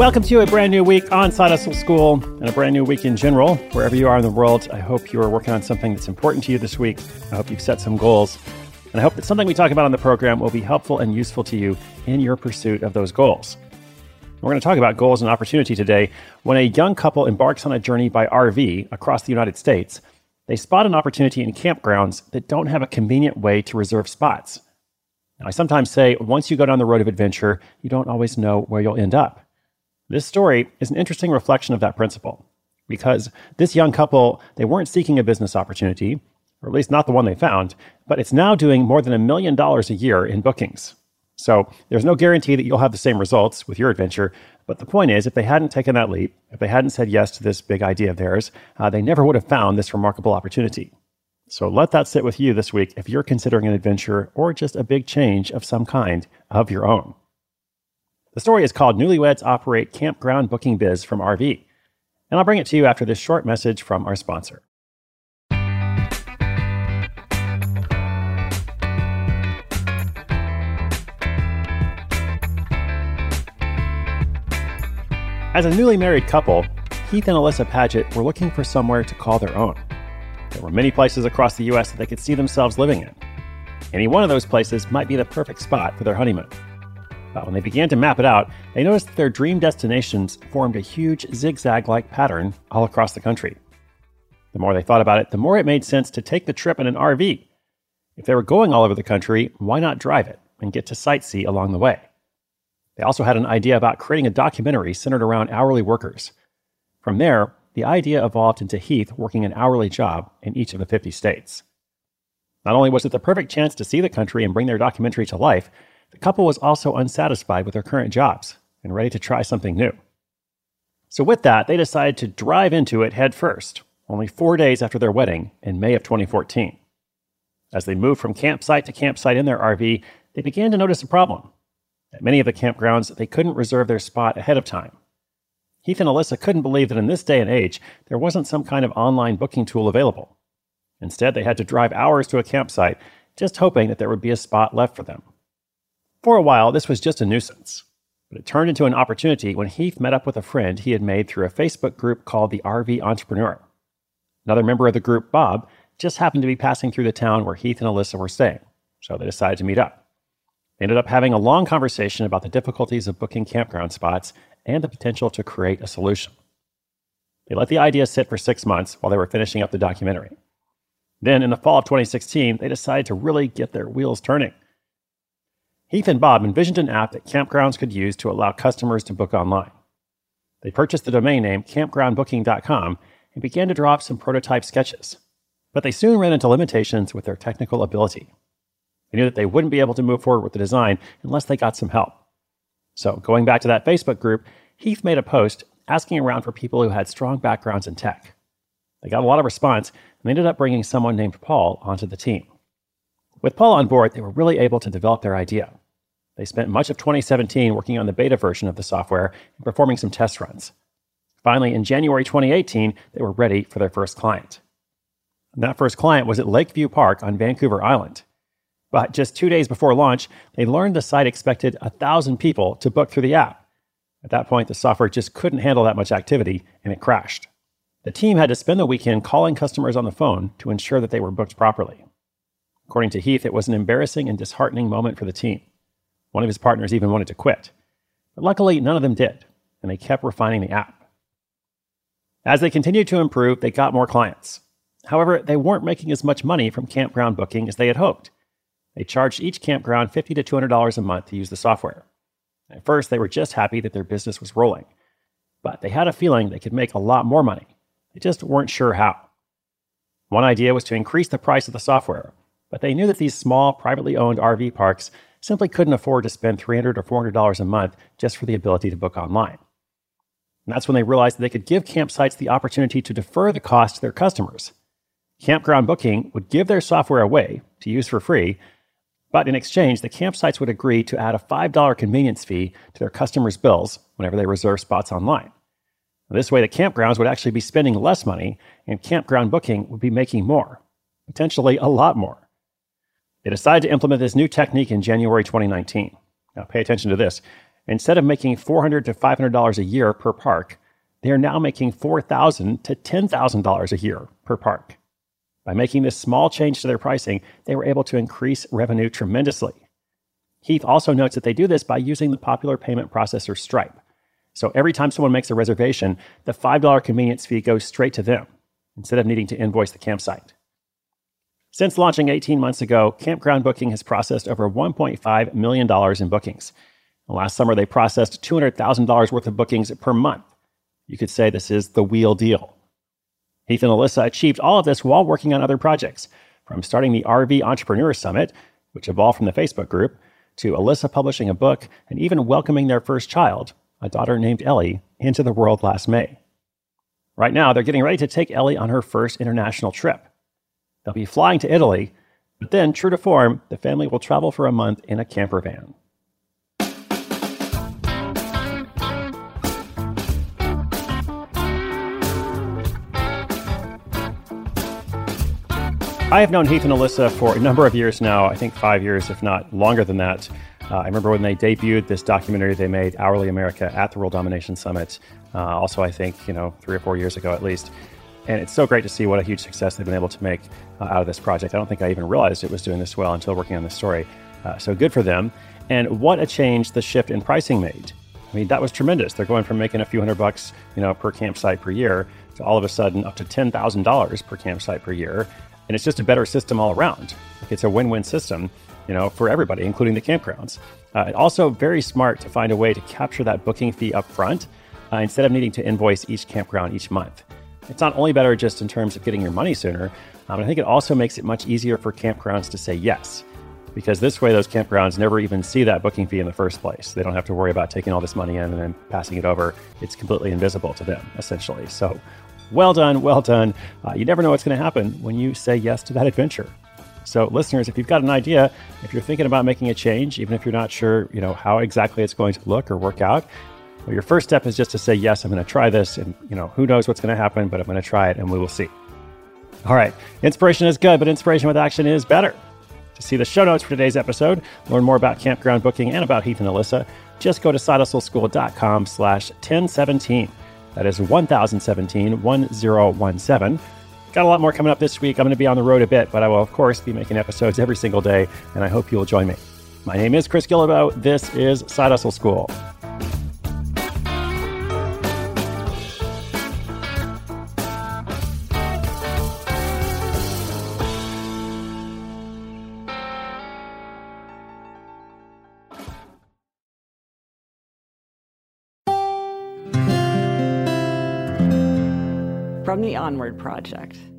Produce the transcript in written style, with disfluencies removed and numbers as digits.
Welcome to a brand new week on Side Hustle School and a brand new week in general. Wherever you are in the world, I hope you are working on something that's important to you this week. I hope you've set some goals. And I hope that something we talk about on the program will be helpful and useful to you in your pursuit of those goals. We're going to talk about goals and opportunity today. When a young couple embarks on a journey by RV across the United States, they spot an opportunity in campgrounds that don't have a convenient way to reserve spots. Now, I sometimes say once you go down the road of adventure, you don't always know where you'll end up. This story is an interesting reflection of that principle, because this young couple, they weren't seeking a business opportunity, or at least not the one they found, but it's now doing more than $1 million a year in bookings. So there's no guarantee that you'll have the same results with your adventure, but the point is, if they hadn't taken that leap, if they hadn't said yes to this big idea of theirs, they never would have found this remarkable opportunity. So let that sit with you this week if you're considering an adventure or just a big change of some kind of your own. The story is called Newlyweds Operate Campground Booking Biz from RV, and I'll bring it to you after this short message from our sponsor. As a newly married couple, Heath and Alyssa Paget were looking for somewhere to call their own. There were many places across the U.S. that they could see themselves living in. Any one of those places might be the perfect spot for their honeymoon. But when they began to map it out, they noticed that their dream destinations formed a huge zigzag-like pattern all across the country. The more they thought about it, the more it made sense to take the trip in an RV. If they were going all over the country, why not drive it and get to sightsee along the way? They also had an idea about creating a documentary centered around hourly workers. From there, the idea evolved into Heath working an hourly job in each of the 50 states. Not only was it the perfect chance to see the country and bring their documentary to life, the couple was also unsatisfied with their current jobs and ready to try something new. So with that, they decided to drive into it head first, only 4 days after their wedding in May of 2014. As they moved from campsite to campsite in their RV, they began to notice a problem. At many of the campgrounds, they couldn't reserve their spot ahead of time. Heath and Alyssa couldn't believe that in this day and age, there wasn't some kind of online booking tool available. Instead, they had to drive hours to a campsite, just hoping that there would be a spot left for them. For a while, this was just a nuisance, but it turned into an opportunity when Heath met up with a friend he had made through a Facebook group called the RV Entrepreneur. Another member of the group, Bob, just happened to be passing through the town where Heath and Alyssa were staying, so they decided to meet up. They ended up having a long conversation about the difficulties of booking campground spots and the potential to create a solution. They let the idea sit for 6 months while they were finishing up the documentary. Then, in the fall of 2016, they decided to really get their wheels turning. Heath and Bob envisioned an app that campgrounds could use to allow customers to book online. They purchased the domain name campgroundbooking.com and began to draw up some prototype sketches. But they soon ran into limitations with their technical ability. They knew that they wouldn't be able to move forward with the design unless they got some help. So, going back to that Facebook group, Heath made a post asking around for people who had strong backgrounds in tech. They got a lot of response, and they ended up bringing someone named Paul onto the team. With Paul on board, they were really able to develop their idea. They spent much of 2017 working on the beta version of the software and performing some test runs. Finally, in January 2018, they were ready for their first client. And that first client was at Lakeview Park on Vancouver Island. But just 2 days before launch, they learned the site expected 1,000 people to book through the app. At that point, the software just couldn't handle that much activity, and it crashed. The team had to spend the weekend calling customers on the phone to ensure that they were booked properly. According to Heath, it was an embarrassing and disheartening moment for the team. One of his partners even wanted to quit. But luckily, none of them did, and they kept refining the app. As they continued to improve, they got more clients. However, they weren't making as much money from campground booking as they had hoped. They charged each campground $50 to $200 a month to use the software. At first, they were just happy that their business was rolling. But they had a feeling they could make a lot more money. They just weren't sure how. One idea was to increase the price of the software, but they knew that these small, privately owned RV parks simply couldn't afford to spend $300 or $400 a month just for the ability to book online. And that's when they realized that they could give campsites the opportunity to defer the cost to their customers. Campground Booking would give their software away to use for free, but in exchange, the campsites would agree to add a $5 convenience fee to their customers' bills whenever they reserve spots online. This way, the campgrounds would actually be spending less money, and Campground Booking would be making more, potentially a lot more. They decided to implement this new technique in January 2019. Now, pay attention to this. Instead of making $400 to $500 a year per park, they are now making $4,000 to $10,000 a year per park. By making this small change to their pricing, they were able to increase revenue tremendously. Heath also notes that they do this by using the popular payment processor Stripe. So every time someone makes a reservation, the $5 convenience fee goes straight to them, instead of needing to invoice the campsite. Since launching 18 months ago, Campground Booking has processed over $1.5 million in bookings. Last summer, they processed $200,000 worth of bookings per month. You could say this is the wheel deal. Heath and Alyssa achieved all of this while working on other projects, from starting the RV Entrepreneur Summit, which evolved from the Facebook group, to Alyssa publishing a book and even welcoming their first child, a daughter named Ellie, into the world last May. Right now, they're getting ready to take Ellie on her first international trip. They'll be flying to Italy, but then, true to form, the family will travel for a month in a camper van. I have known Heath and Alyssa for a number of years now, I think 5 years, if not longer than that. I remember when they debuted this documentary they made, Hourly America, at the World Domination Summit. Also, I think, 3 or 4 years ago at least. And it's so great to see what a huge success they've been able to make out of this project. I don't think I even realized it was doing this well until working on this story. So good for them. And what a change the shift in pricing made. I mean, that was tremendous. They're going from making a few $100, per campsite per year to all of a sudden up to $10,000 per campsite per year. And it's just a better system all around. It's a win-win system, for everybody, including the campgrounds. Also very smart to find a way to capture that booking fee up front instead of needing to invoice each campground each month. It's not only better just in terms of getting your money sooner, but I think it also makes it much easier for campgrounds to say yes. Because this way, those campgrounds never even see that booking fee in the first place. They don't have to worry about taking all this money in and then passing it over. It's completely invisible to them, essentially. So well done, well done. You never know what's going to happen when you say yes to that adventure. So listeners, if you've got an idea, if you're thinking about making a change, even if you're not sure, how exactly it's going to look or work out, well, your first step is just to say, yes, I'm going to try this. And, who knows what's going to happen, but I'm going to try it and we will see. All right. Inspiration is good, but inspiration with action is better. To see the show notes for today's episode, learn more about Campground Booking and about Heath and Alyssa, just go to sidehustleschool.com/1017. That is 1017, 1017. Got a lot more coming up this week. I'm going to be on the road a bit, but I will, of course, be making episodes every single day, and I hope you will join me. My name is Chris Guillebeau. This is Side Hustle School. From the Onward Project.